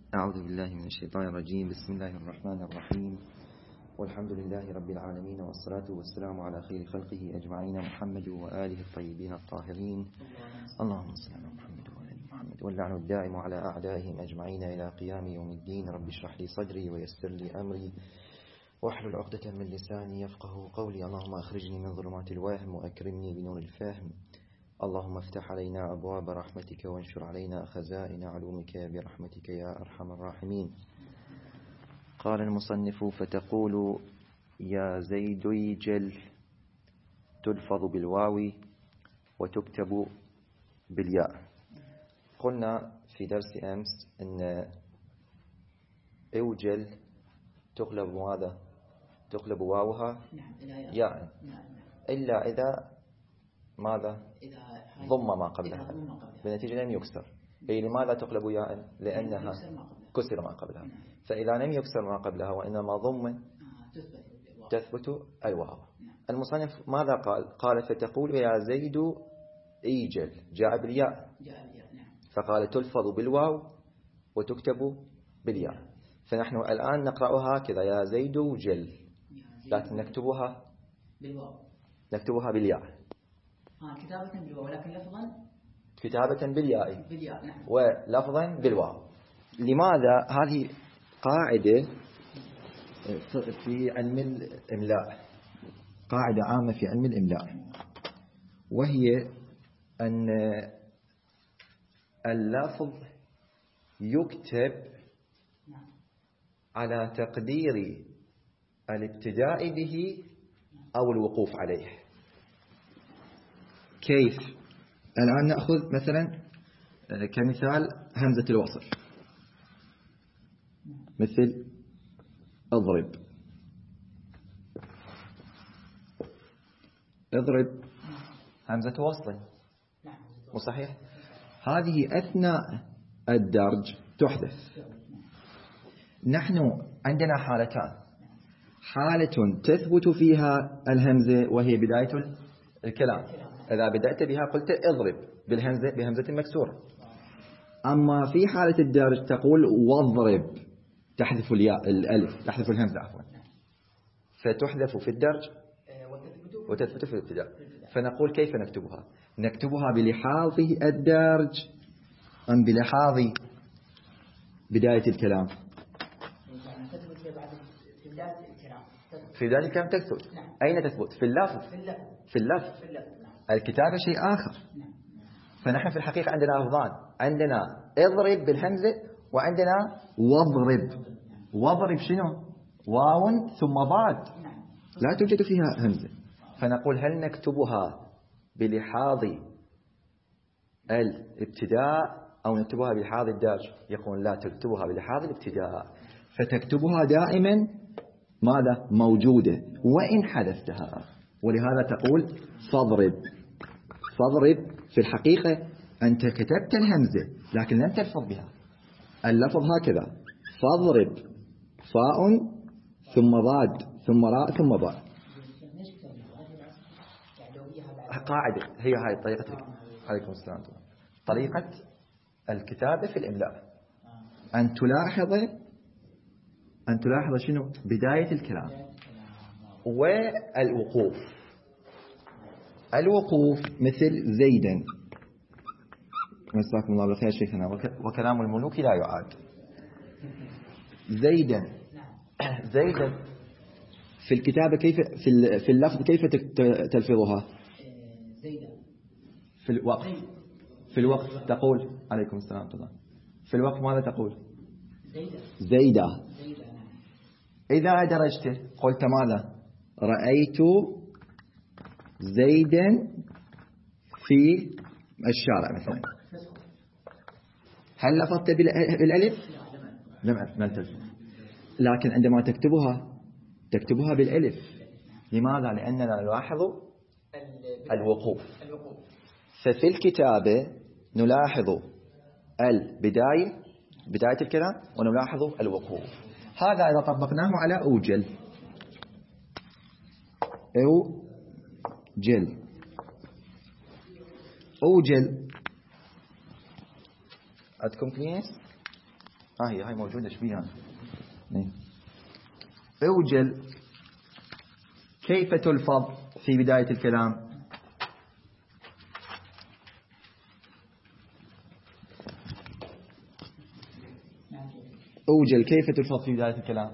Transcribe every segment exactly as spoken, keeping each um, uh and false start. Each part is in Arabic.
أعوذ بالله من الشيطان الرجيم. بسم الله الرحمن الرحيم، والحمد لله رب العالمين، والصلاة والسلام على خير خلقه أجمعين، محمد وآله الطيبين الطاهرين. اللهم صل على محمد وآل محمد، واللعن الدائم على أعدائهم أجمعين إلى قيام يوم الدين. رب اشرح لي صدري ويسر لي أمري واحلل عقدة من لساني يفقه قولي. اللهم أخرجني من ظلمات الوهم وأكرمني بنور الفهم. اللهم افتح علينا أبواب رحمتك وانشر علينا خزائن علومك برحمتك يا أرحم الراحمين. قال المصنف: فتقول يا زيد يجل تلفظ بالواو وتكتب بالياء. قلنا في درس أمس أن اوجل تقلب ماذا؟ تقلب واوها ياء، إلا إذا ماذا؟ ضم ما قبلها بنتيجة لم يكسر. أي لماذا تقلب ياء؟ لأنها كسر ما قبلها. فإذا لم يكسر ما قبلها وإنما ضم تثبت الواو. المصنف ماذا قال؟ قال فتقول يا زيد إيجل، جاء بالياء فقال تلفظ بالواو وتكتب بالياء. فنحن الآن نقرأها هكذا: يا زيد جل، لكن نكتبها بالواو، نكتبها بالياء. ها كتابة بالواو ولكن لفظا كتابة بالياء بالياء نعم. ولفظا بالواو. لماذا؟ هذه قاعدة في علم الإملاء، قاعدة عامة في علم الإملاء، وهي أن اللفظ يكتب على تقدير الابتداء به أو الوقوف عليه. كيف؟ الآن نأخذ مثلا كمثال همزة الوصل، مثل اضرب. اضرب همزة وصل وصحيح، هذه أثناء الدرج تحذف. نحن عندنا حالتان: حالة تثبت فيها الهمزة وهي بداية الكلام، إذا بدأت بها قلت اضرب بالهمزة بهمزة مكسورة. أما في حالة الدرج تقول واضرب، تحذف الياء الألف، تحذف الهمزة عفوا، فتحذف في الدرج وتثبت في الابتداء. فنقول كيف نكتبها؟ نكتبها بلحاظ الدرج أم بلحاظ بداية الكلام؟ في بداية الكلام تثبت. أين تثبت؟ في اللفظ. في اللفظ. الكتابة شيء آخر. فنحن في الحقيقة عندنا لفظان: عندنا اضرب بالهمزة وعندنا واضرب. واضرب شنو؟ واو ثم ضاد، لا توجد فيها همزة. فنقول هل نكتبها بلحاظ الابتداء أو نكتبها بلحاظ الدرج؟ يقول لا، تكتبها بلحاظ الابتداء، فتكتبها دائما ماذا؟ موجودة وإن حذفتها. ولهذا تقول فاضرب. فاضرب في الحقيقة أنت كتبت الهمزة لكن لم تلفظ بها. اللفظ هكذا: فاضرب، فاء ثم ضاد ثم راء ثم باء. قاعدة هي هاي طريقة. عليكم السلام. طريقة الكتابة في الإملاء أن تلاحظ أن تلاحظ شنو؟ بداية الكلام والوقوف. الوقوف مثل زيدا، مساكم الله بالخير شيخنا، وكلام الملوك لا يعاد. زيدا زيدا في الكتابة كيف؟ في في اللفظ كيف تلفظها؟ زيدا. في الوقت في الوقت تقول عليكم السلام طبعا. في الوقت ماذا تقول؟ زيدا. زيدا. إذا درجت قلت ماذا؟ رأيت زيدا في الشارع مثلا. هل لفظت بالألف؟ لم تلفظ. لكن عندما تكتبها تكتبها بالألف. لماذا؟ لأننا نلاحظ الوقوف. ففي الكتابة نلاحظ البداية، بداية الكلام، ونلاحظ الوقوف. هذا إذا طبقناه على أوجل. أو جل أوجل عندكم كويس؟ ها هي هاي موجودة شبيها. أوجل كيف تلفظ في بداية الكلام؟ أوجل كيف تلفظ في بداية الكلام؟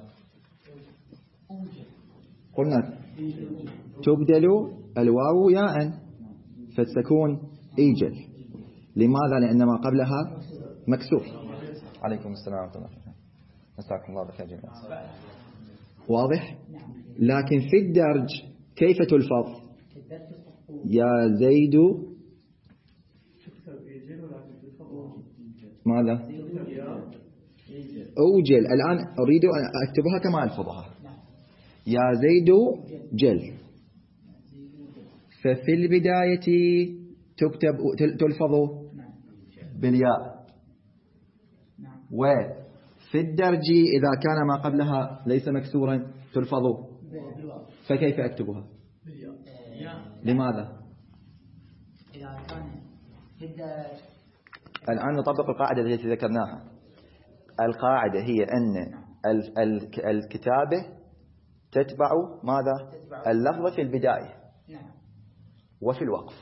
قلنا تبدل الواو ياء فتكون إيجل. لماذا؟ لأن ما قبلها مكسور. عليكم السلام ورحمة الله. مساكم الله بخير جميعا. واضح؟ لكن في الدرج كيف تلفظ؟ يا زيد ماذا؟ أوجل. الآن أريد أن أكتبها كما ألفظها. يا زيد جل. ففي البداية تكتب تلفظ بالياء، وفي الدرج إذا كان ما قبلها ليس مكسورا تلفظ. فكيف أكتبها؟ لماذا؟ الآن نطبق القاعدة التي ذكرناها. القاعدة هي أن الكتابة تتبع ماذا؟ اللفظ في البداية وفي الوقف.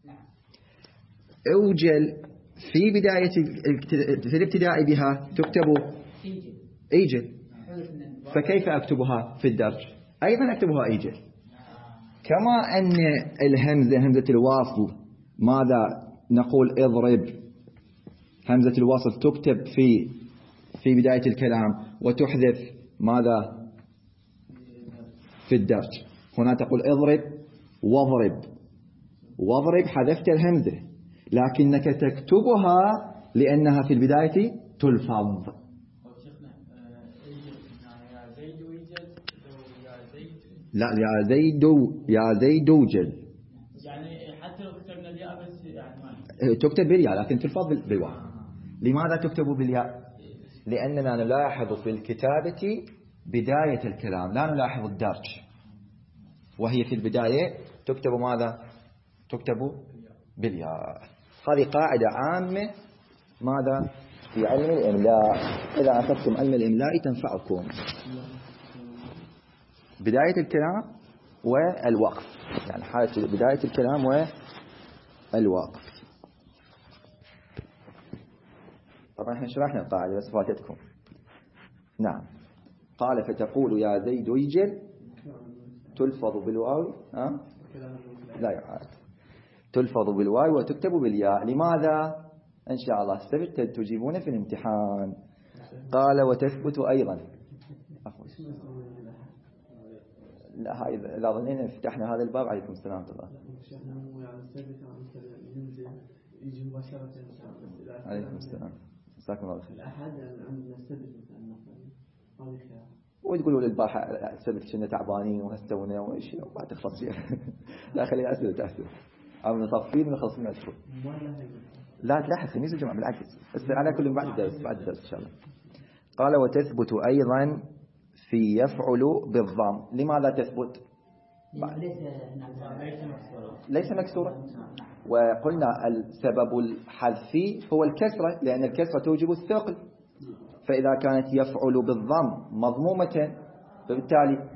أوجل في بداية في الابتداء بها تكتب إيجل. فكيف أكتبها في الدرج؟ أيضا أكتبها إيجل. كما أن الهمزة همزة الوصل ماذا نقول؟ اضرب. همزة الوصل تكتب في في بداية الكلام وتحذف ماذا؟ في الدرج. هنا تقول اضرب واضرب. واضرب حذفت الهمزة، لكنك تكتبها لأنها في البداية تلفظ. لا يا زيد يا زيد وجل. يعني حتى لو كتبنا الياء بس يعني ما تكتب بالياء لكن تلفظ بالواو. لماذا تكتب بالياء؟ لأننا نلاحظ في الكتابة بداية الكلام، لا نلاحظ الدرج، وهي في البداية تكتب ماذا؟ تكتب بالياء. هذه قاعدة عامة ماذا؟ في علم الإملاء. إذا أخذتم علم الإملاء تنفعكم. بداية الكلام والوقف، يعني حالة بداية الكلام والوقف. طبعا احنا شرحنا القاعدة بس فاتتكم. نعم. قال فتقول يا زيد يجل تلفظ بالواو. ها؟ لا يعاد. تلفظ بالواو وتكتب بالياء. لماذا؟ إن شاء الله السبت تجيبون في الامتحان. قال وتثبت أيضا. لا هاي إذا ظنينا فتحنا هذا الباب. عليكم السلام ورحمة الله. عليكم السلام. مساكم الله خير. وتقولوا للبارحة السبت كنا تعبانين وهستونا وإيش ما تخلص فيها. لا خلينا أسئلة تحسب. أو نصفين ونخلص من أسفل. لا تلاحظ خميس الجمعة بالعكس. بس على كل بعد الدرس بعد الدرس إن شاء الله. قال وتثبت أيضا في يفعل بالضم. لماذا تثبت؟ ليس مكسورة. وقلنا السبب الحذفي هو الكسرة، لأن الكسرة توجب الثقل. فإذا كانت يفعل بالضم مضمومة فبالتالي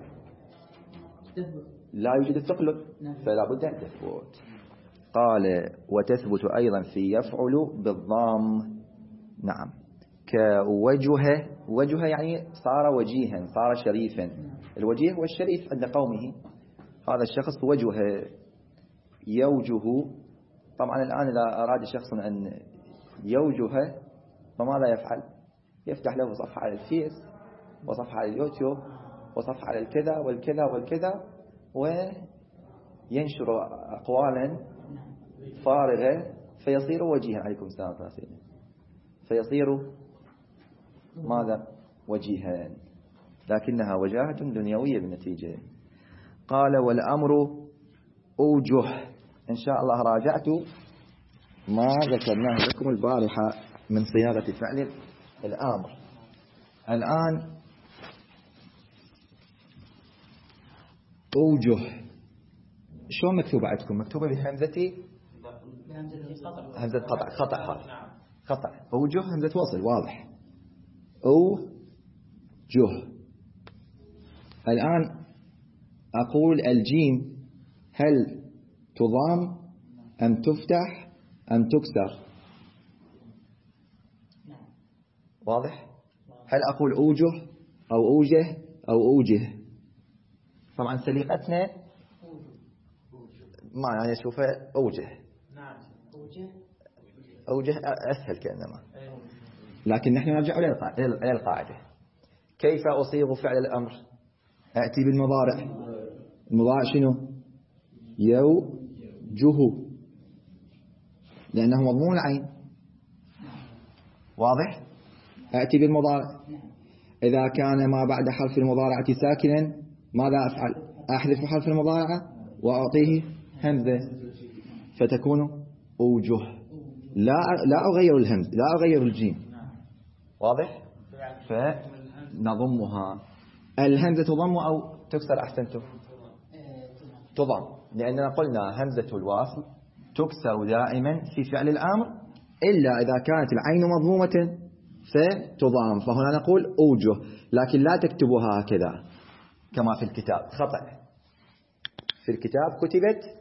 لا يوجد الثقل، فلا بد أن تثبت. قال وتثبت أيضا في يفعل بالضم. نعم. كوجه. وجه يعني صار وجيها، صار شريفا. الوجيه هو الشريف عند قومه. هذا الشخص وجه يوجه. طبعا الآن إذا أراد شخص أن يوجه فماذا يفعل؟ يفتح له صفحة على الفيس وصفحة على اليوتيوب وصفحة على الكذا والكذا والكذا، وينشر أقوالا فارغة فيصير وجيها. عليكم السلام ورحمة الله. فيصير ماذا؟ وجيها، لكنها وجاهة دنيوية بالنتيجة. قال والأمر أوجه. إن شاء الله راجعت ما ذكرناه لكم البارحة من صياغة فعل الأمر. الآن أوجه شو مكتوبة عندكم؟ مكتوبة بهمزة همزة قطع. خطأ هذا خطأ. أوجه همزة وصل واضح. أوجه. الآن أقول الجيم هل تضام أم تفتح أم تكسر؟ واضح؟ هل أقول أوجه أو أوجه أو أوجه؟ طبعا سليقتنا ما يعني أشوفه أوجه. أوجه أسهل كأنما، لكن نحن نرجع إلى القاعدة. كيف أصيغ فعل الأمر؟ أأتي بالمضارع. المضارع شنو؟ يوجه، لأنه مضمون العين. واضح؟ أأتي بالمضارع. إذا كان ما بعد حرف المضارعة ساكنا ماذا أفعل؟ أحذف حرف المضارعة وأعطيه همزة فتكون أوجه. لا لا أغير الهمز، لا أغير الجيم. واضح؟ فنضمها. الهمزة تضم أو تكسر؟ أحسنتم، تضم، لأننا قلنا همزة الوصل تكسر دائما في فعل الأمر إلا إذا كانت العين مضمومة فتضام. فهنا نقول أوجه، لكن لا تكتبها هكذا كما في الكتاب، خطأ. في الكتاب كتبت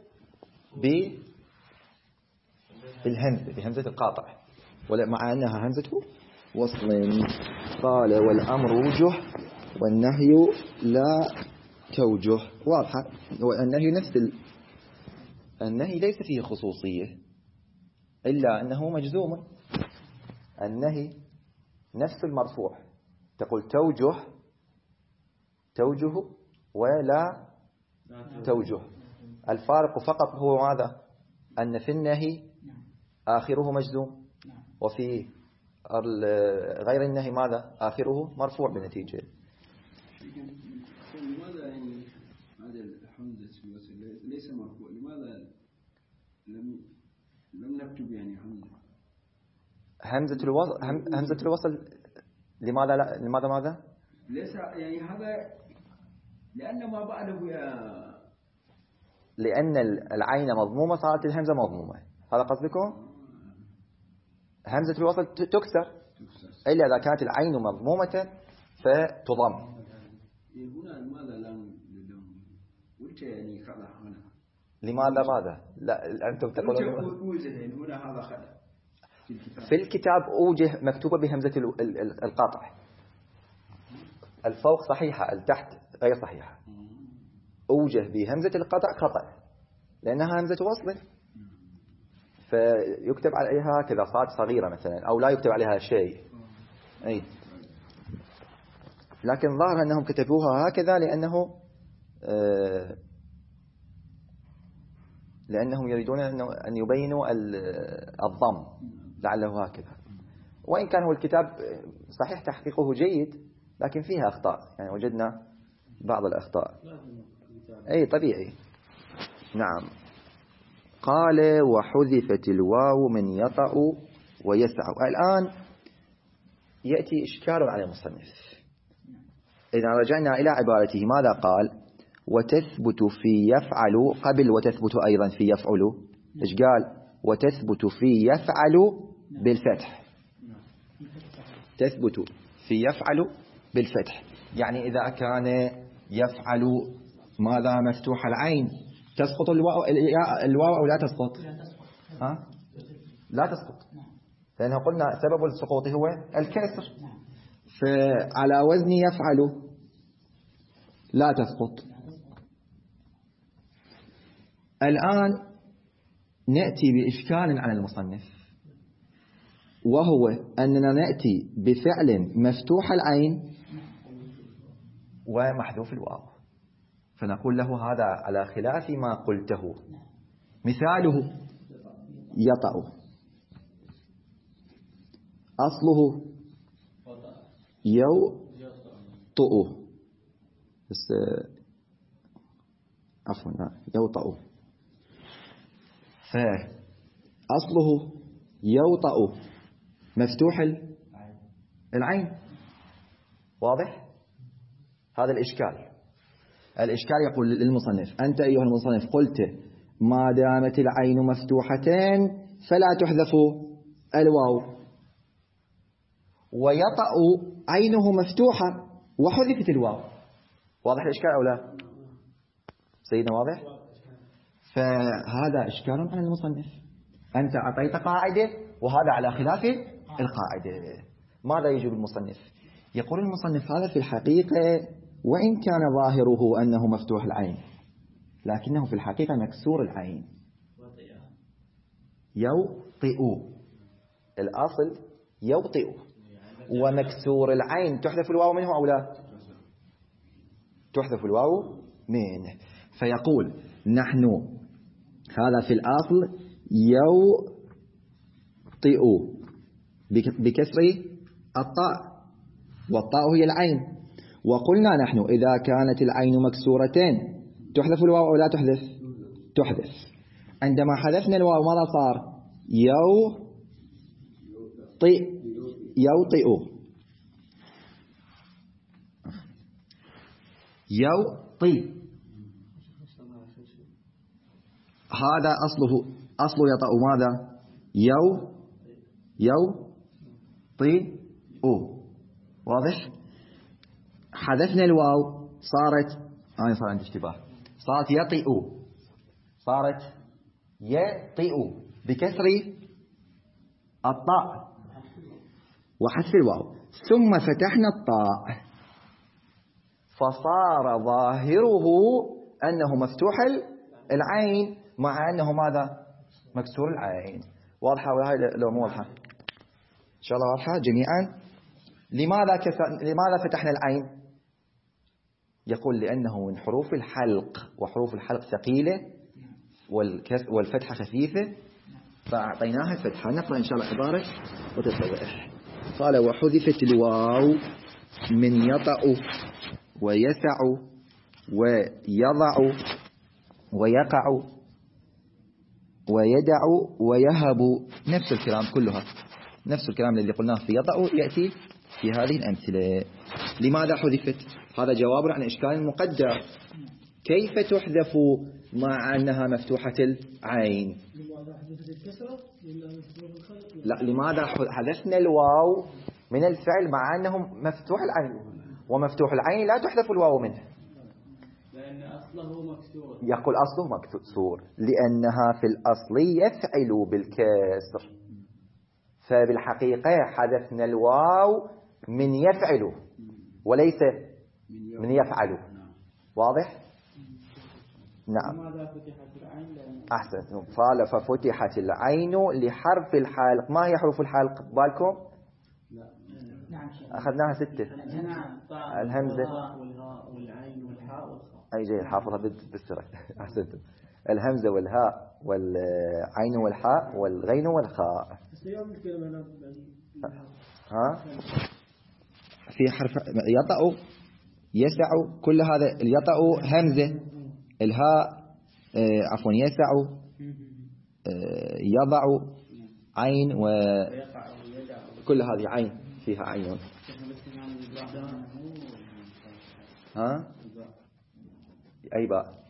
بالهمزة، بهمزة القاطع، مع أنها همزة وصل. قال والأمر وجه والنهي لا توجه. واضحة. والنهي نفس ال... النهي ليس فيه خصوصية إلا أنه مجزوم. النهي نفس المرفوع، تقول توجه توجه ولا توجه. الفارق فقط هو ماذا؟ أن في النهي آخره مجزوم، وفي غير النهي ماذا؟ آخره مرفوع بالنتيجة. لماذا يعني هذا الحمزة ليس مرفوع؟ لماذا لم لم نكتب يعني حمزة؟ همزة الوصل همزة الوصل لماذا لا؟ لماذا ماذا؟ ليس يعني هذا لأن ما بعده يا لأن العين مضمومة صارت الهمزة مضمومة. هذا قصدكم؟ همزة الوصل تكسر إلا إذا كانت العين مضمومة فتضم. هنا لماذا لم قلت يعني خطأ هنا؟ لماذا ماذا؟ لا أنتم تقولون أوجه هنا هذا خطأ. في الكتاب أوجه مكتوبة بهمزة القاطع. الفوق صحيحة، التحت غير صحيحة. أوجه بهمزة القاطع خطأ لأنها همزة وصل، فيكتب عليها كذا صاد صغيرة مثلا، أو لا يكتب عليها شيء. أي لكن ظاهر أنهم كتبوها هكذا لأنه آه لأنهم يريدون أن يبينوا الضم، لعله هكذا. وإن كان هو الكتاب صحيح تحقيقه جيد لكن فيها أخطاء، يعني وجدنا بعض الأخطاء. أي طبيعي. نعم. قال وحذفت الواو من يطأ ويسع. الآن يأتي إشكال على المصنف. إذا رجعنا إلى عبارته ماذا قال؟ وتثبت في يفعل قبل وتثبت أيضا في يفعل. إيش قال؟ وتثبت في يفعل بالفتح. تثبت في يفعل بالفتح، يعني إذا كان يفعل ماذا مفتوح العين تسقط الواو الواو أو لا تسقط؟ ها؟ لا تسقط، لأنه قلنا سبب السقوط هو الكسر. فعلى وزن يفعل لا تسقط. الآن نأتي بإشكال على المصنف، وهو أننا نأتي بفعل مفتوح العين ومحذوف الواو، فنقول له هذا على خلاف ما قلته. مثاله يطأ، أصله يوطأ، بس عفوا يوطأ، فأصله يوطأ مفتوح العين. واضح؟ هذا الإشكال. الإشكال يقول للمصنف أنت أيها المصنف قلت ما دامت العين مفتوحتين فلا تحذف الواو، ويطأ عينه مفتوحة وحذفت الواو. واضح الإشكال أو لا سيدنا؟ واضح. فهذا إشكال على المصنف. أنت أعطيت قاعدة وهذا على خلاف القاعدة. ماذا يجب المصنف؟ يقول المصنف هذا في الحقيقة وإن كان ظاهره أنه مفتوح العين لكنه في الحقيقة مكسور العين. يوطئ الأصل يوطئ، ومكسور العين تحذف الواو منه أو لا؟ تحذف الواو منه. فيقول نحن هذا في الأصل يوطئ بكسر الطاء، والطاء هي العين. وقلنا نحن إذا كانت العين مكسورتين تحذف الواو أو لا تحذف؟ تحذف. عندما حذفنا الواو ماذا صار؟ يوطئ يوطئ يوطئ. هذا أصله أصله يطأ ماذا؟ يو يوطئ. واضح؟ حذفنا الواو صارت أنا صار عندي اشتباه، صارت يطئ، صارت يطئ بكسر الطاء وحذف الواو، ثم فتحنا الطاء فصار ظاهره أنه مفتوح العين مع أنه ماذا؟ مكسور العين. واضحة ولا هاي لو مو واضحة؟ إن شاء الله واضحة جميعا. لماذا كسر... لماذا فتحنا العين؟ يقول لأنه من حروف الحلق، وحروف الحلق ثقيلة والكس... والفتحة خفيفة فأعطيناها فتحة. نقرأ إن شاء الله عبارة وتتضح. قال وحذفت الواو من يطأ ويسع ويضع ويقع ويدع ويهب. نفس الكلام كلها، نفس الكلام الذي قلناه في يطأ يأتي في هذه الأمثلة. لماذا حذفت؟ هذا جواب عن إشكال مقدر. كيف تحذف مع أنها مفتوحة العين؟ لا، لماذا حذفنا الواو من الفعل مع أنه مفتوح العين؟ ومفتوح العين لا تحذف الواو منه لأن أصله مكسور. يقول أصله مكسور لأنها في الأصل يفعل بالكسر، فبالحقيقة حذفنا الواو من يفعل وليس من يفعل. واضح؟ نعم. لماذا فتحت العين؟ أحسن. قال ففتحت العين لحرف الحلق. ما هي حروف الحلق بالكم؟ نعم. أخذناها ستة. الهمزة والهاء والعين والحاء والخاء. أي جيد، حافظها بالسرعة. أحسنتم. الهمزة والهاء والعين والحاء والغين والخاء. ها؟ في حرف يطأ يسع، كل هذا اليطأ همزة، الهاء آه عفوا يسع آه يضع عين، وكل هذه عين فيها عين. ها؟ أي باء؟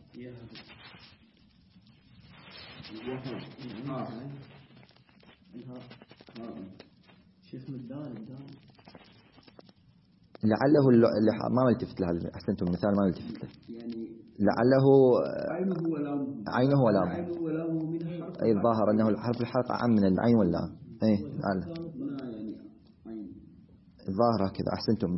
لعله ما ملتفت له. أحسنتم، المثال ما ملتفت له. لعله عينه ولام. أي الظاهر أنه الحرف الحلقة عام من العين واللام. أي لعله الظاهر كذا. أحسنتم.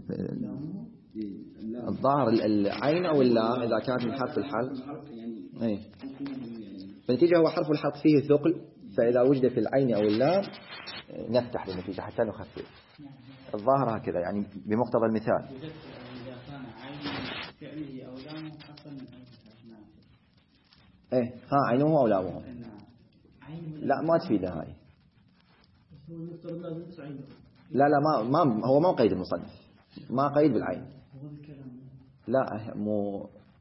الظاهر العين أو اللام إذا كانت من حرف الحلق. أي فالنتيجة هو حرف الحلق فيه ثقل، فإذا وجد في العين أو اللام نفتح للنتيجة حتى نخفف. الظاهر هكذا يعني بمقتضى المثال. إذا كان عين فعله أو لامه حصل من إيه ها عينه أو لامه. لا ما تفيده هاي. لا لا ما ما هو ما قيد المصنف، ما قيد بالعين. لا مو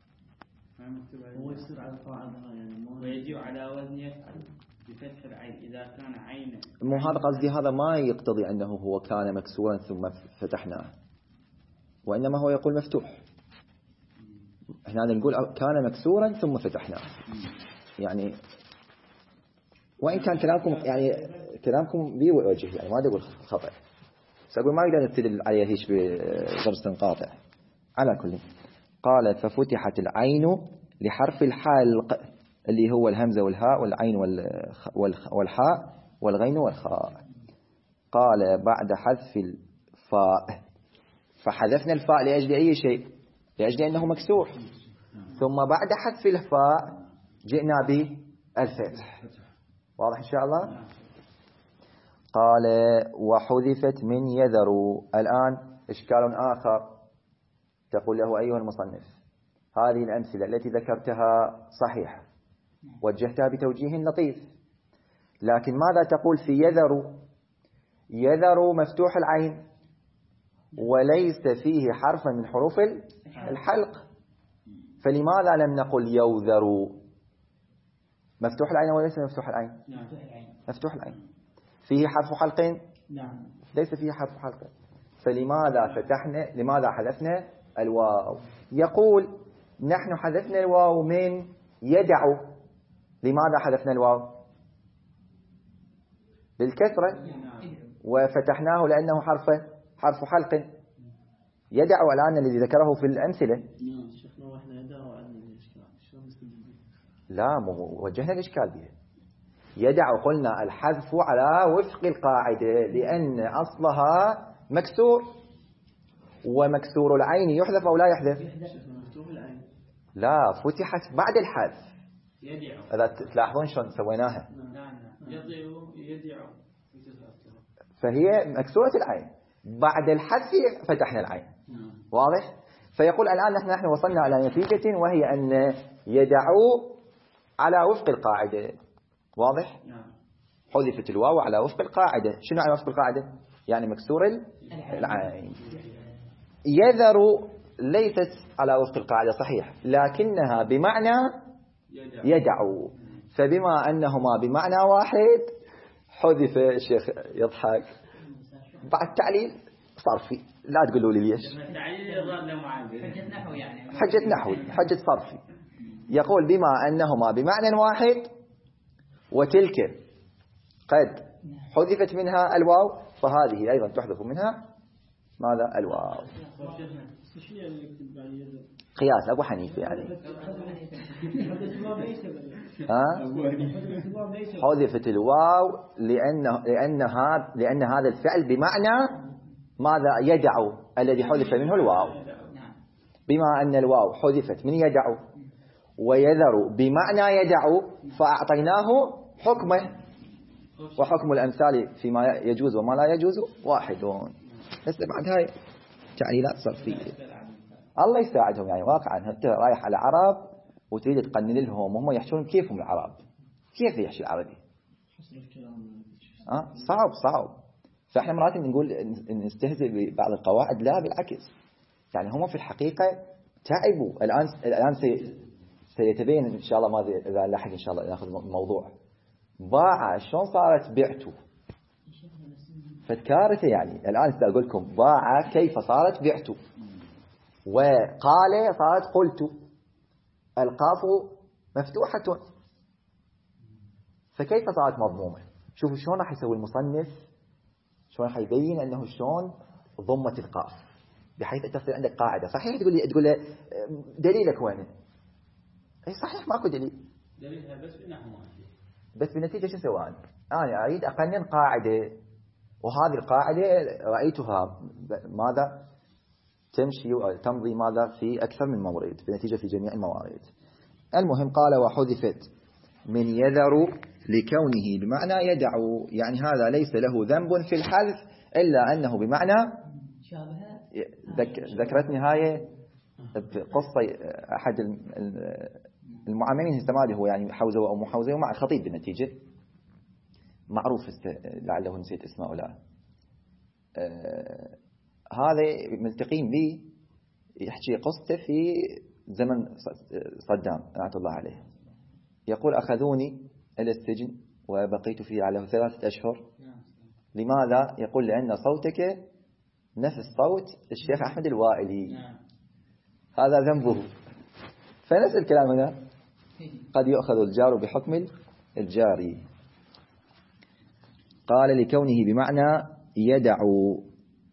هو يصير على القاعدة يعني ويجي على وزن يفعل بفتح العين إذا كان عينه. مو هذا قصدي، هذا ما يقتضي أنه هو كان مكسورا ثم فتحناه، وإنما هو يقول مفتوح. احنا نقول كان مكسورا ثم فتحناه يعني، وإن كان كلامكم يعني كلامكم بي وجه يعني ما أقول خطأ، سأقول ما يقدر نستدل عليها هيش بضرب قاطع. على كل قالت ففتحت العين لحرف الحلق اللي هو الهمزة والهاء والعين والحاء والغين والخاء. قال بعد حذف الفاء، فحذفنا الفاء لأجل أي شيء؟ لأجل أنه مكسور. ثم بعد حذف الفاء جئنا بالفتح. واضح إن شاء الله؟ قال وحذفت من يذر. الآن إشكال آخر تقول له أيها المصنف هذه الأمثلة التي ذكرتها صحيحة وجهتها بتوجيه لطيف، لكن ماذا تقول في يذر؟ يذر مفتوح العين وليس فيه حرف من حروف الحلق، فلماذا لم نقل يوذر؟ مفتوح العين وليس مفتوح العين؟ مفتوح العين. فيه حرف حلق؟ نعم. ليس فيه حرف حلق، فلماذا فتحنا؟ لماذا حذفنا الواو؟ يقول نحن حذفنا الواو من يدع. لماذا حذفنا الواو؟ بالكسرة، وفتحناه لأنه حرف حرف حلق. يدع الآن الذي ذكره في الأمثلة. لا مو وجهنا الإشكال به. يدع قلنا الحذف على وفق القاعدة لأن أصلها مكسور، ومكسور العين يحذف أو لا يحذف؟ لا، فتحت بعد الحذف. إذا تلاحظون شلون سويناها، فهي مكسورة العين بعد الحذف فتحنا العين. واضح؟ فيقول الآن نحن نحن وصلنا على نتيجة وهي أن يدعو على وفق القاعدة. واضح؟ حذفت الواو على وفق القاعدة. شنو على وفق القاعدة؟ يعني مكسور العين. يذر ليست على وفق القاعدة صحيح، لكنها بمعنى يدعو، فبما أنهما بمعنى واحد حذف. الشيخ يضحك بعد تعليل صرفي، لا تقولوا لي ليش. حجة نحو يعني حجة نحو، حجة صرفي. يقول بما أنهما بمعنى واحد وتلك قد حذفت منها الواو، فهذه أيضا تحذف منها ماذا؟ الواو. قياس أبو حنيفة يعني. ها؟ حذفت الواو لأن لأنها لأن هذا الفعل بمعنى ماذا؟ يدعو الذي حذف منه الواو. بما أن الواو حذفت من يدعو ويذر بمعنى يدعو فأعطيناه حكمه، وحكم الأمثال فيما يجوز وما لا يجوز واحد. بس بعد هاي تعليلات صرفية. الله يساعدهم يعني واقعا. انت رايح على عرب وتريد تقنن لهم وهم يحشون كيفهم العرب، كيف يحشي العربي؟ أه؟ صعب صعب. فاحنا مرات نقول نستهزئ ببعض القواعد، لا بالعكس، يعني هم في الحقيقة تعبوا. الآن الآن سي سيتبين إن شاء الله ماذا إذا لاحق إن شاء الله ناخذ الموضوع. باع شلون صارت بعته؟ فكارثة يعني. الآن سأقول لكم باع كيف صارت بعته، وقال صارت قلت. القاف مفتوحة، فكيف صارت مضمومة؟ شوفوا شلون راح يسوي المصنف، شلون راح يبين أنه شلون ضمت القاف بحيث تصير عندك قاعدة. صحيح تقول لي تقول له دليلك وين؟ أي صحيح ماكو دليل، دليلها بس بنحو بس بالنتيجة شو سوى أنا؟ أنا أريد أقنن قاعدة، وهذه القاعدة رأيتها ماذا تمشي وتمضي ماذا في أكثر من مورد، بنتيجة في جميع الموارد. المهم قال وحذفت من يذر لكونه بمعنى يدعو، يعني هذا ليس له ذنب في الحذف إلا أنه بمعنى ذك ذكرتني هاي قصة أحد المعاملين الزمالي، هو يعني حوزة أو محوزة ومع خطيب بالنتيجة معروف لعله نسيت اسمه أو لا. آه هذا ملتقين به يحكي قصته في زمن صدام لعنة الله عليه. يقول أخذوني إلى السجن وبقيت فيه على ثلاثة أشهر. لماذا؟ يقول لأن صوتك نفس صوت الشيخ أحمد الوائلي، هذا ذنبه. فنفس الكلام هنا قد يؤخذ الجار بحكم الجاري. قال لكونه بمعنى يدعو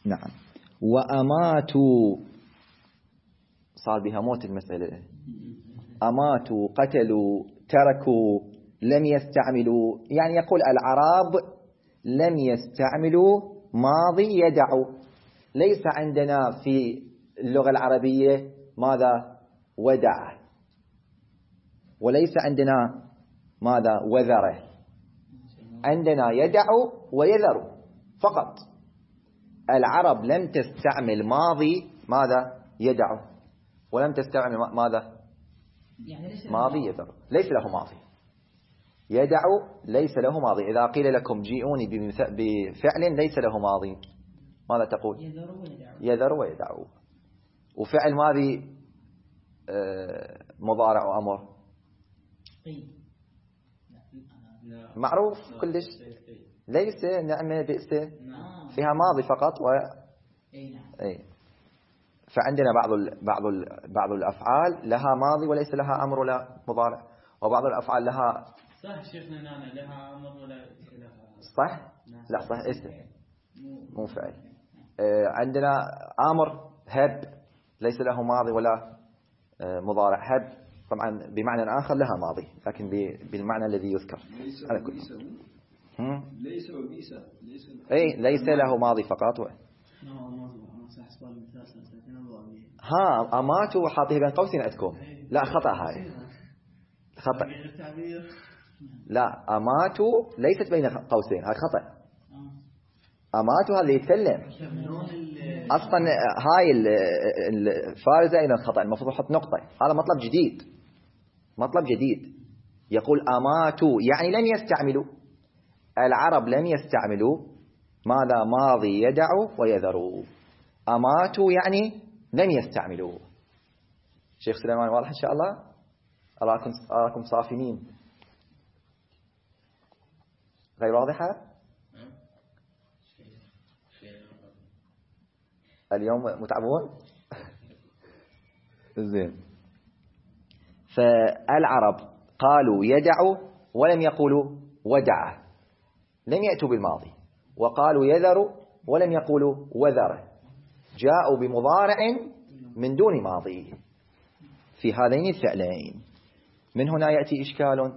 نعم. وأماتوا صار بها موت المسألة. أماتوا قتلوا تركوا لم يستعملوا، يعني يقول العرب لم يستعملوا ماضي يدعوا. ليس عندنا في اللغة العربية ماذا ودع، وليس عندنا ماذا وذره، عندنا يدع ويذر فقط. العرب لم تستعمل ماضي ماذا يدع، ولم تستعمل ماذا ماضي يذر. ليس له ماضي. يدع ليس له ماضي. إذا قيل لكم جيئوني بفعل ليس له ماضي ماذا تقول؟ يذر ويدع. وفعل ماضي مضارع وأمر معروف كلش. ليس نعمة بئس فيها ماضي فقط و أي. فعندنا بعض ال... بعض ال... بعض الأفعال لها ماضي وليس لها أمر ولا مضارع، وبعض الأفعال لها صح شيخنا نانا لها أمر ولا لها صح لا صح اسم مو فعل. آه عندنا أمر هب ليس له ماضي ولا آه مضارع. هب طبعا بمعنى آخر لها ماضي لكن ب... بالمعنى الذي يذكر على كل ليس وبئس اي ليس له ماضي فقط و... ها أماتوا حاطيه بين قوسين عندكم. لا خطأ هاي خطأ. لا أماتوا ليست بين قوسين هاي خطأ. أماتوا هذا يتكلم أصلا. هاي الفارزة أيضا خطأ. المفروض أحط نقطة. هذا مطلب جديد مطلب جديد. يقول أماتوا يعني لم يستعملوا. العرب لم يستعملوا ماذا ماضي يدعوا ويذروا. أماتوا يعني لم يستعملوا. شيخ سليمان واضح إن شاء الله؟ أراكم أراكم صافنين. غير واضحة؟ اليوم متعبون؟ زين. فالعرب قالوا يدعوا ولم يقولوا ودع. لم يأتوا بالماضي. وقالوا يذر ولم يقولوا وذر. جاءوا بمضارع من دون ماضي في هذين الفعلين. من هنا يأتي إشكال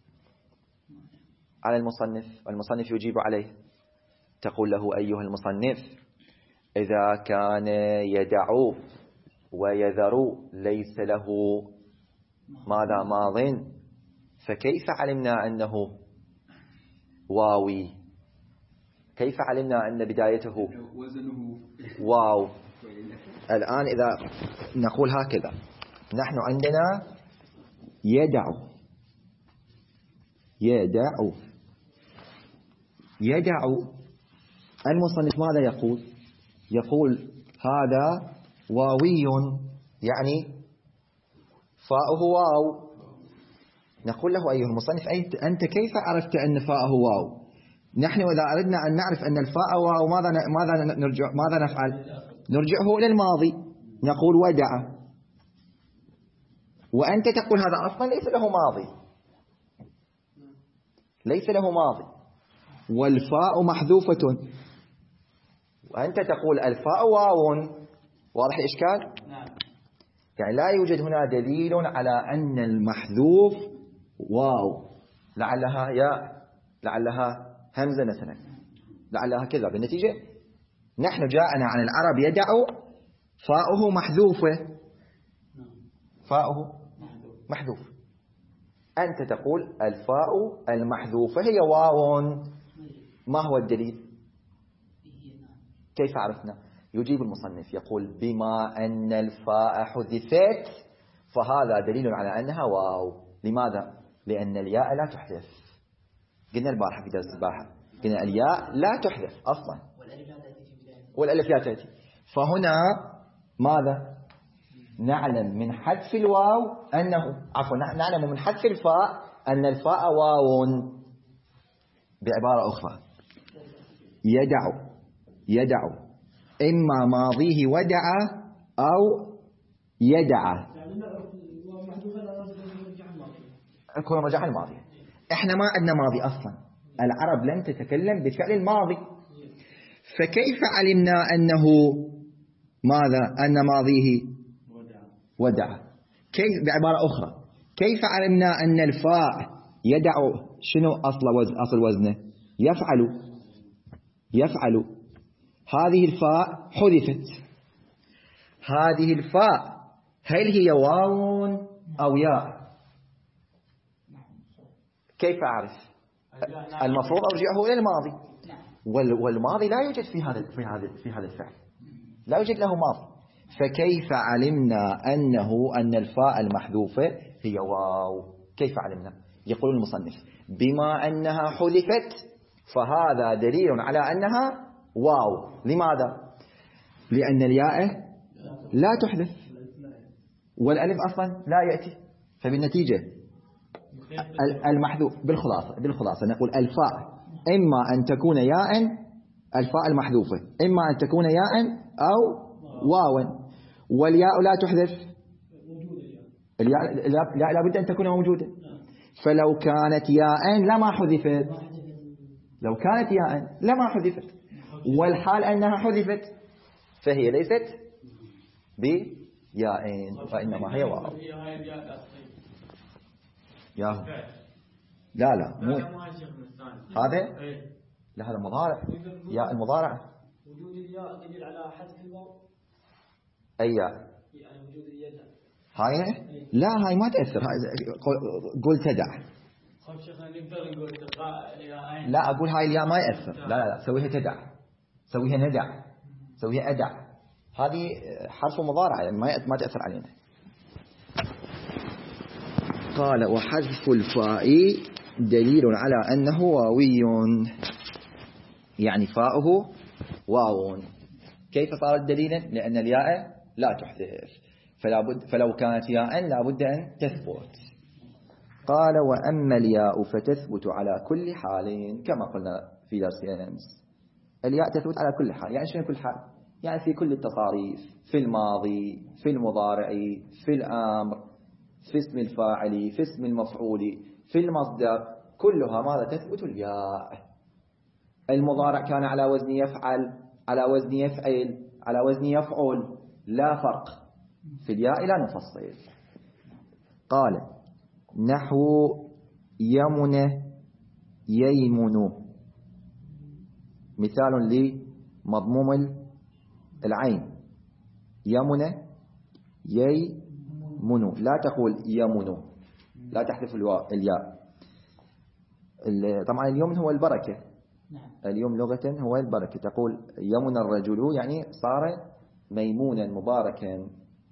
على المصنف، والمصنف يجيب عليه. تقول له أيها المصنف إذا كان يدعو ويذر ليس له ماذا ماض، فكيف علمنا أنه واوي؟ كيف علمنا أن بدايته واو؟ الآن إذا نقول هكذا نحن عندنا يدع يدع يدع المصنف ماذا يقول؟ يقول هذا واوي يعني فاؤه واو. نقول له أيها المصنف أنت كيف عرفت أن فاؤه واو؟ نحن إذا أردنا أن نعرف أن الفاء واو ماذا ماذا نرجع ماذا نفعل؟ نرجعه إلى الماضي نقول ودع. وأنت تقول هذا أصلا ليس له ماضي ليس له ماضي والفاء محذوفة، وأنت تقول الفاء واو. واضح الإشكال؟ يعني لا يوجد هنا دليل على أن المحذوف واو. لعلها ياء لعلها همزة مثلا لعلها كذا. بالنتيجة نحن جاءنا عن العرب يدع فاؤه محذوفة فاؤه محذوف. أنت تقول الفاء المحذوفة هي واو. ما هو الدليل؟ كيف عرفنا؟ يجيب المصنف يقول بما أن الفاء حذفت فهذا دليل على أنها واو. لماذا؟ لأن الياء لا تحذف. قلنا البارحة في درس البارحة قلنا الياء لا تحذف أصلا والألف لا تأتي. فهنا ماذا نعلم من حذف الواو أنه عفوا نعلم من حذف الفاء أن الفاء واو. بعبارة أخرى يدع يدع إما ماضيه ودع أو يدع يكون رجع الماضي. إحنا ما عندنا ماضي أصلا. العرب لم تتكلم بفعل الماضي. فكيف علمنا أنه ماذا؟ أن ماضيه ودع. كيف بعبارة أخرى كيف علمنا أن الفاء يدع؟ شنو أصل وزن أصل وزنه؟ يفعل يفعل. هذه الفاء حذفت. هذه الفاء هل هي واو أو ياء؟ كيف أعرف؟ المفروض أرجعه إلى الماضي، والماضي لا يوجد في هذا في هذا في هذا الفعل، لا يوجد له ماضي. فكيف علمنا أنه أن الفاء المحذوفة هي واو؟ كيف علمنا؟ يقول المصنف بما أنها حذفت فهذا دليل على أنها واو. لماذا؟ لأن الياء لا تحذف والألف أصلا لا يأتي، فبالنتيجة المحذوف بالخلاصة بالخلاصة نقول الفاء إما أن تكون ياء، الفاء المحذوفة إما أن تكون ياء أو واوا، والياء لا تحذف، الياء لا, لا بد أن تكون موجودة. فلو كانت ياء لما حذفت، لو كانت ياء لما حذفت، والحال أنها حذفت فهي ليست بياء فإنما هي واو. ياهو لا لا مو هذا، لا هذا مضارع، ياء المضارع. وجود الياء دليل على حذف الواو. أي ياء؟ يعني وجود الياء هاي لا هاي ما تأثر. قول تدع. خب شيخنا نقدر نقول تلقاء ياءين. لا أقول هاي الياء ما يأثر. لا لا لا سويها تدع، سويها ندع، سويها أدع. هذه حرف مضارع يعني ما ما تأثر علينا. قال وحذف الفاء دليل على أنه واوي، يعني فاؤه واو. كيف صارت دليلا؟ لأن الياء لا تحذف، فلا بد فلو كانت ياء لا بد أن تثبت. قال وأما الياء فتثبت على كل حال، كما قلنا في درس أمس الياء تثبت على كل حال. يعني شنو كل حال؟ يعني في كل التصاريف، في الماضي، في المضارع، في الأمر، في اسم الفاعل، في اسم المفعول، في المصدر، كلها ماذا تثبت؟ الياء. المضارع كان على وزن يفعل، على وزن يفعل، على وزن يفعل، لا فرق في الياء لا نفصل. قال نحو يمن ييمن، مثال لمضموم العين. يمن ييمن، لا تقول يمن، لا تحذف الياء. طبعا اليمن هو البركة، اليوم لغة هو البركة. تقول يمن الرجل يعني صار ميمونا مباركا.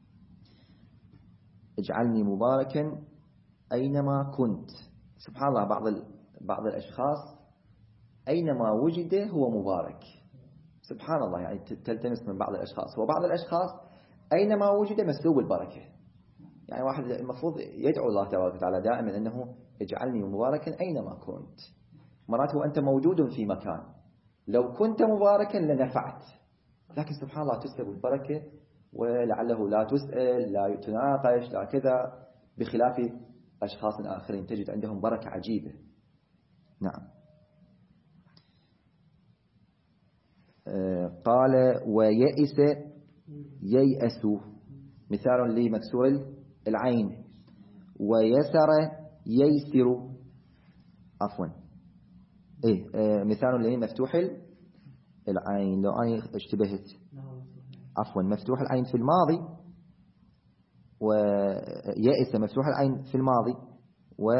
اجعلني مباركا أينما كنت. سبحان الله، بعض بعض الأشخاص أينما وجد هو مبارك. سبحان الله، يعني تلتمس من بعض الأشخاص، وبعض الأشخاص أينما وجد مسلوب البركة. يعني واحد المفروض يدعو الله تبارك وتعالى دائما أنه اجعلني مباركا أينما كنت. مرات وأنت موجود في مكان، لو كنت مباركا لنفعت، لكن سبحان الله تسلب البركة، ولعله لا تسأل، لا تناقش، لا كذا، بخلاف أشخاص آخرين تجد عندهم بركة عجيبة. نعم. قال ويئس ييأس، مثال لمكسور العين. ويسر ييسر، عفوا إيه آه مثال لمفتوح العين. لو أنا اشتبهت، عفوا مفتوح العين في الماضي، ويئس مفتوح العين في الماضي، و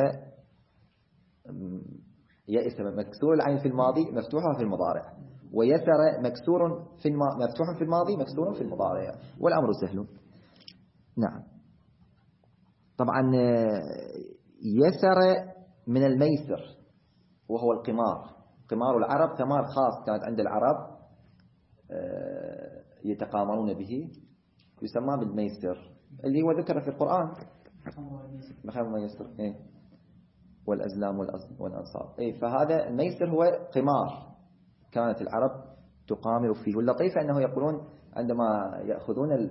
يئس مكسور العين في الماضي مفتوحة في المضارع، ويسر مكسور في الم... مفتوح في الماضي مكسور في المضارع، والأمر سهل. نعم. طبعا يسر من الميسر وهو القمار. قمار العرب ثمار خاص كانت عند العرب يتقامرون به، يسمى بالميسر، اللي هو ذكر في القرآن مخام الميسر إيه؟ والأزلام والأنصاب إيه. فهذا الميسر هو قمار كانت العرب تقامر فيه. واللطيف أنه يقولون عندما يأخذون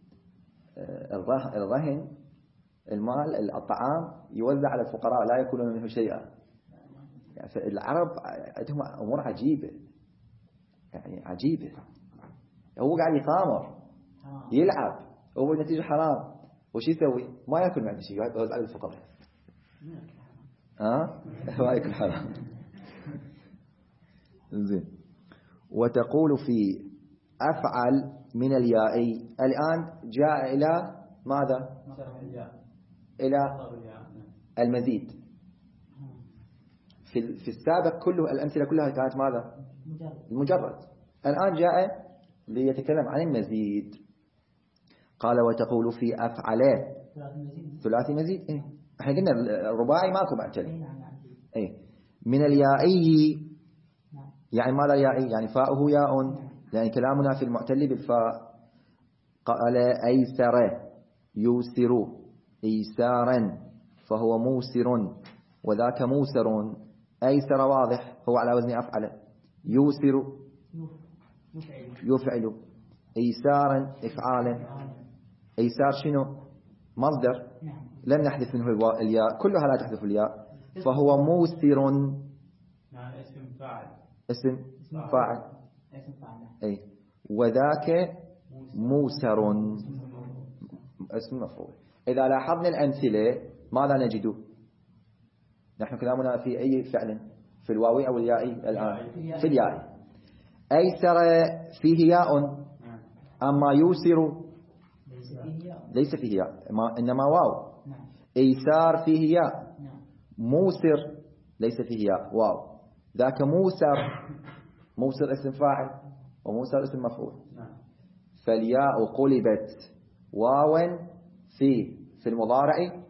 الرهن المال الطعام يوزع على الفقراء لا يأكلون منه شيئا. يعني العرب عندهم أمور عجيبة. يعني عجيبة. هو قاعد يخامر يلعب، هو النتيجة حرام، وش يسوي؟ ما يأكل معه شيء، يوزع على الفقراء. ها؟ ما يأكل حرام. زين. وتقول في أفعل من اليائي. الآن جاء إلى ماذا؟ إلى المزيد. في في السابق كله الأمثلة كلها كانت ماذا؟ المجرد. الآن جاء ليتكلم عن المزيد. قال وتقول في أفعله ثلاثي مزيد. إيه؟ احنا قلنا الرباعي ماكو معتل. إيه؟ من اليائي يعني ماذا يائي؟ يعني فاؤه ياء، يعني كلامنا في المعتل بالفاء. قال أيسر يوسر إيسارا فهو موسر وذاك موسر. أيسر واضح هو على وزن أفعل. يوسر يفعل. إيسارا إفعالا. إيسار شنو؟ مصدر لم نحذف منه الياء، كلها لا تحذف الياء. فهو موسر اسم فاعل. اسم فاعل. أي. وذاك موسر اسم مفعول. إذا لاحظنا الأمثلة ماذا نجد؟ نحن كلامنا في أي فعل؟ في الواو أو الياء الآن؟ في الياء. أيسر فيه ياء، أما يوسر ليس فيه ياء إنما واو. إيسار فيه ياء، موسر ليس فيه ياء واو. ذاك موسر، موسر اسم فاعل وموسر اسم مفعول. فالياء قلبت واوا في في المضارع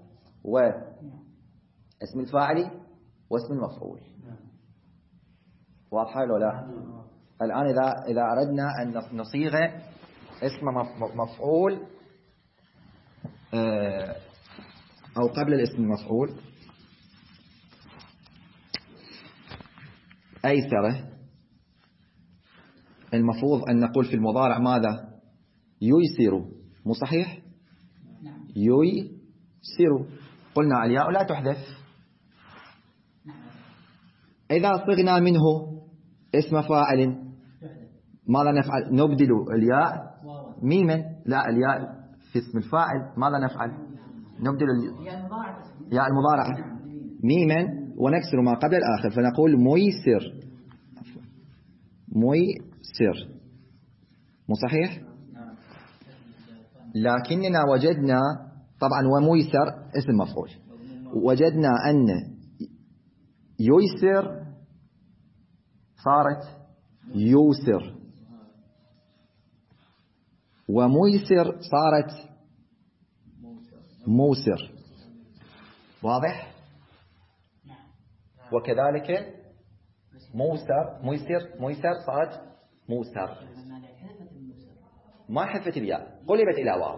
واسم الفاعل واسم المفعول. واضحة ولا لا؟ الآن إذا إذا أردنا أن نصيغ اسم مفعول أو قبل الاسم المفعول، أيسر المفروض أن نقول في المضارع ماذا؟ ييسر، مو صحيح؟ ييسر. قلنا الياء لا تحذف. إذا صغنا منه اسم فاعل ماذا نفعل؟ نبدل الياء ميما. لا، الياء في اسم الفاعل ماذا نفعل؟ نبدل الياء المضارعة ميما ونكسر ما قبل الآخر، فنقول ميسر. ميسر مو صحيح؟ لكننا وجدنا طبعا وميسر اسم مفعول، وجدنا أن ييسر صارت يوسر، وميسر صارت موسر. واضح؟ وكذلك موسر ميسر ميسر صارت موسر. ما حذفت الياء، قلبت إلى واو.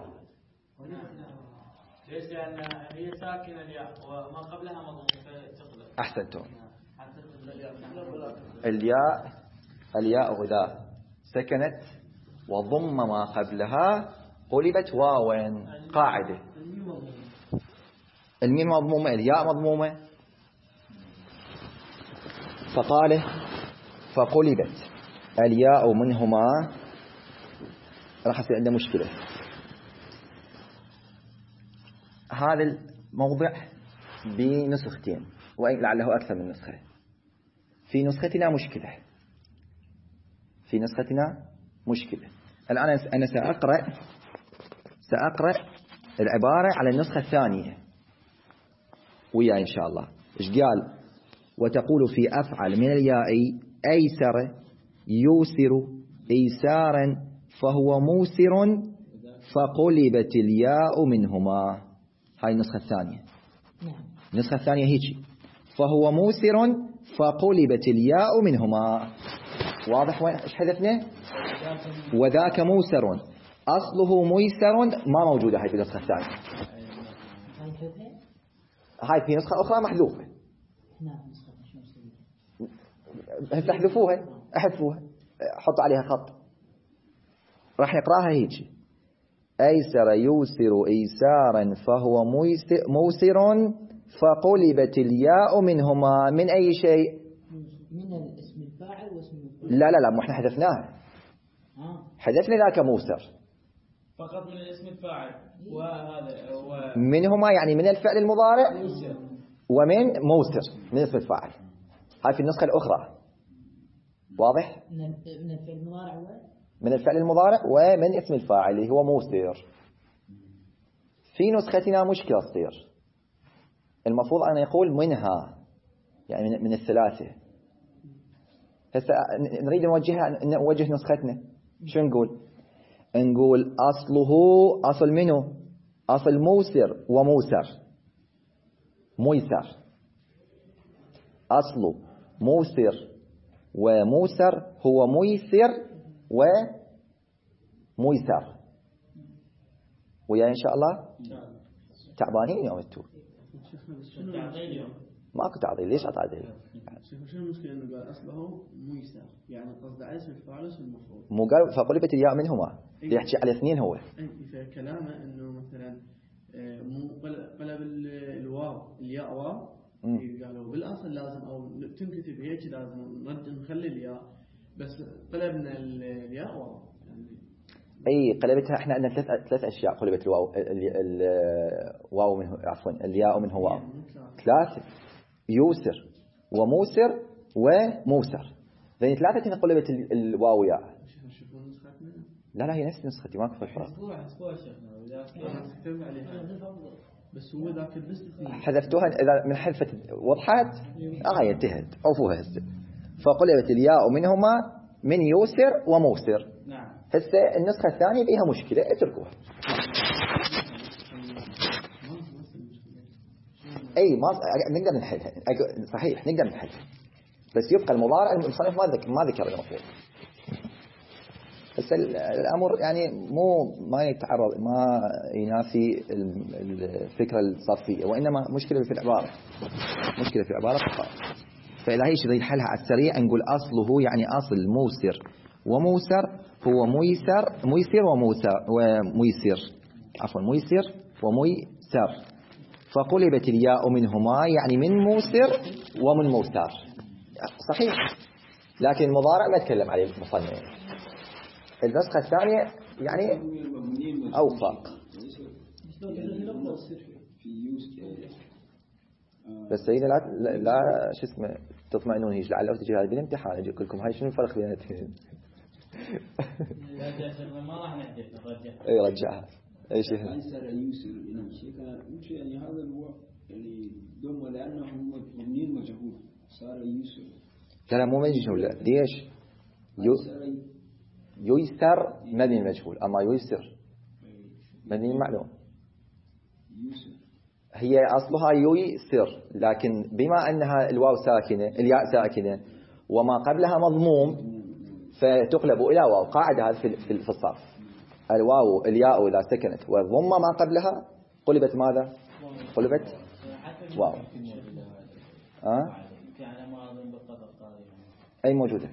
ليش؟ لأن هي ساكنة الياء وما قبلها مضموم فتقلب. أحسنتم. الياء الياء إذا سكنت وضم ما قبلها قلبت واوا. قاعدة. الميم مضمومة، الياء مضمومة، فقال فقلبت الياء منهما. راح يصير عنده مشكلة. هذا الموضع بنسختين وإن لعله أكثر من نسخة. في نسختنا مشكلة في نسختنا مشكلة. الآن أنا سأقرأ سأقرأ العبارة على النسخة الثانية ويا إن شاء الله. إيش قال؟ وتقول في أفعل من الياء أيسر يوسر إيسارا فهو موسر فقلبت الياء منهما. هاي النسخة الثانية. النسخة الثانية هيك فهو موسر فقلبت الياء منهما. واضح وين ايش حذفنا؟ وذاك موسر أصله ميسر ما موجودة هاي في النسخة الثانية. هاي في نسخة أخرى محذوفة. تحذفوها احذفوها حط عليها خط. راح نقراها هيك أيسر يوسر إيسارا فهو موسر فقلبت الياء منهما. من أي شيء؟ من الاسم الفاعل واسم المفعول. لا لا لا مو احنا حذفناها، حذفنا ذاك موسر فقط من اسم الفاعل وهذا و... منهما يعني من الفعل المضارع ومن موسر من اسم الفاعل. هاي في النسخة الأخرى واضح؟ من الفعل المضارع و من الفعل المضارع ومن اسم الفاعل اللي هو موسر. في نسختنا مشكلة تصير، المفروض أن يقول منها يعني من, من الثلاثة. هسه نريد نوجهها نوجه نسختنا شو نقول؟ نقول أصله أصل منه أصل موسر وموسر موسر أصله موسر وموسر هو موسر وموسر. ويا إن شاء الله تعبانين يوم التو ماكو تعطيل. ليش أتعدل؟ شوف شو المشكلة إنه قال أصله ميسر يعني قصد على اسم الفاعل اسم المفعول. مو قال فقلبت الياء منهما يحكي على اثنين هو. أي في كلامه إنه مثلا مو قلب الواو الياء واو قالوا بالأصل لازم أو تنكتب هيك لازم نخلي الياء بس قلبنا الياء واو يعني. أي قلبتها إحنا عندنا ثلاث ثلاث أشياء قلبت الواو الواو منه عفوا الياء منه واو ثلاثة يوسر وموسر وموسر. ذي ثلاثة قلبت الواو ياء. لا لا هي نفس نسختي ماكو فرق. بس هو ذاك الاستثناء حذفتوها إذا من حذفت وضحت آه انتهت عفوها هسه. فقلبت الياء منهما من يوسر وموسر. نعم. هسه النسخة الثانية فيها مشكلة اتركوها. أي ما نقدر نحلها صحيح نقدر نحلها بس يبقى المضارع المصنف ما ذكر ما ذكر المفروض. بس الأمر يعني مو ما يتعرض ما ينافي الفكرة الصفية وإنما مشكلة في العبارة مشكلة في العبارة فقط. فإذا هي شيء حلها على السريع نقول أصله يعني أصل موسر وموسر هو ميسر ميسر وموسر وميسر عفوا ميسر وميسر. فقلبت الياء منهما يعني من موسر ومن موسر صحيح. لكن المضارع ما يتكلم عليه المصنف. النسخة الثانية يعني أوفق بس سيدنا لا لا شو اسمه تطمئنون هيج لعله تجي هذا بالامتحان اجي لكم هاي شنو الفرق بين الاثنين. ما راح نحدث نرجع اي رجعها اي شيء صار يوسر يعني شيء كان مش يعني هذا هو اللي دوم لانه هم مبنيين مجهول صار يوسر. لا مو مجهول لا ليش يو ييسر مبني مجهول اما ييسر مبني معلوم. هي اصلها ييسر لكن بما انها الواو ساكنه الياء ساكنه وما قبلها مضموم فتقلب الى واو. قاعده هذه في في الصرف الواو الياء اذا سكنت والضمه ما قبلها قلبت ماذا؟ قلبت واو. ها اي موجوده.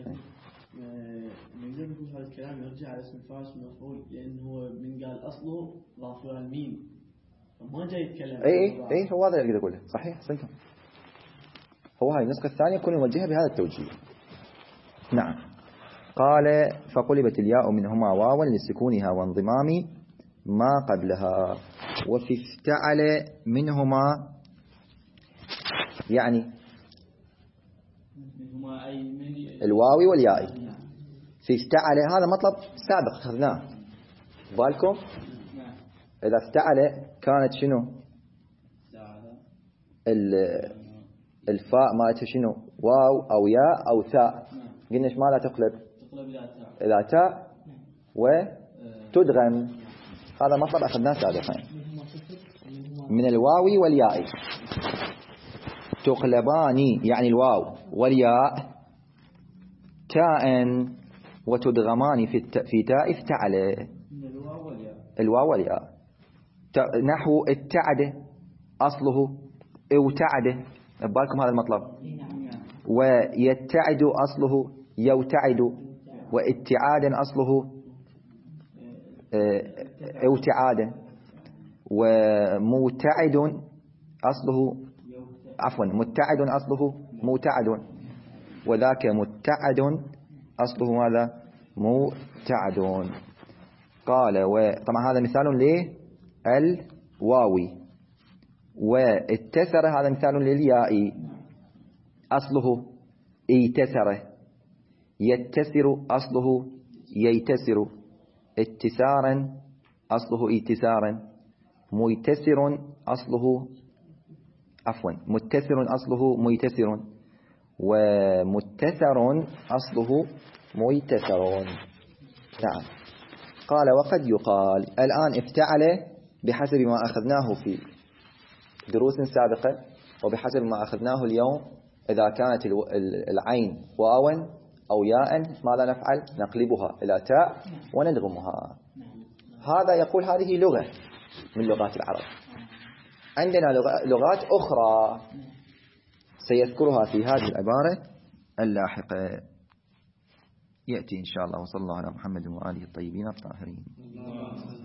نقدر نقول هذا الكلام يرجع على اسم الفاعل المفعول لانه هو من قال اصله ضاف له الميم ما جاي يتكلم. اي اي اي هو هذا اللي اقدر اقوله صحيح احسنتم. هو هاي النسخه الثانيه يكون يوجهها بهذا التوجيه. نعم. قال فقلبت الياء منهما واوا لسكونها وانضمام ما قبلها. وفي افتعل منهما يعني منهما أي من الواو والياء. في افتعل هذا مطلب سابق أخذناه بالكم. إذا افتعل كانت شنو الفاء مالتها شنو واو أو ياء أو ثاء. قلنا ما لا تقلب إلى تاء وتدغم. هذا مطلب أخذناه سابقا. من الواو والياء تقلبان يعني الواو والياء تاء وتدغمان في الت... في تاء افتعل. الواو والياء نحو اتعد أصله اوتعد. بالكم هذا المطلب. ويتعد أصله يوتعد واتعادا أصله اوتعادا وموتعد أصله عفوا متعد أصله موتعد وذاك متعد أصله هذا مبتعد. قال وطبعا هذا مثال للواوي. واتسر هذا مثال للياء، أصله ايتسر. يتسر أصله ييتسر. اتسارا أصله ايتسارا. ميتسر أصله عفوا متسر أصله ميتسر. ومتسر أصله ميتسر. نعم. قال وقد يقال. الآن افتعل بحسب ما أخذناه في دروس سابقة وبحسب ما أخذناه اليوم، إذا كانت العين واوا أو ياء ماذا نفعل؟ نقلبها إلى تاء وندغمها. هذا يقول هذه لغة من لغات العرب. عندنا لغات أخرى سيذكرها في هذه العبارة اللاحقة، يأتي إن شاء الله. وصلى الله على محمد وآله الطيبين الطاهرين.